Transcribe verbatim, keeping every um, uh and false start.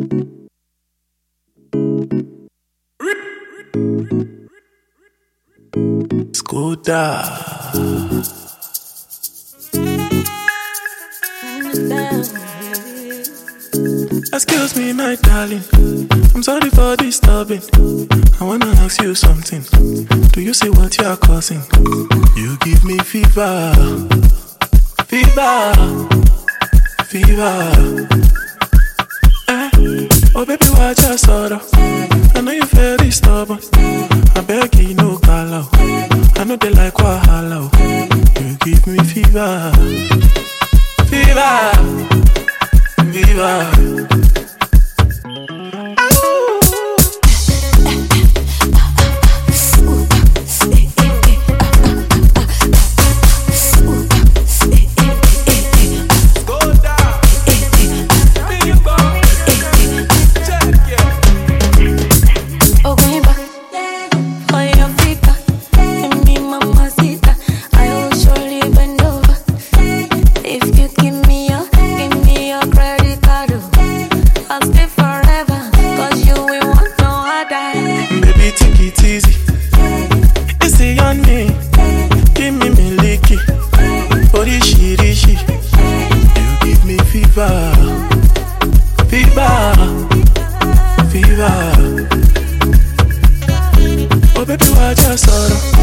Skoda. Excuse me, my darling. I'm sorry for disturbing. I wanna ask you something. Do you see what you are causing? You give me fever, fever, fever. Eh? Oh baby, watch your sorrow. I know you very stubborn. I beg you, no call out. I know they like wahala. You give me fever, fever, fever. Oh baby, watch your sorrow.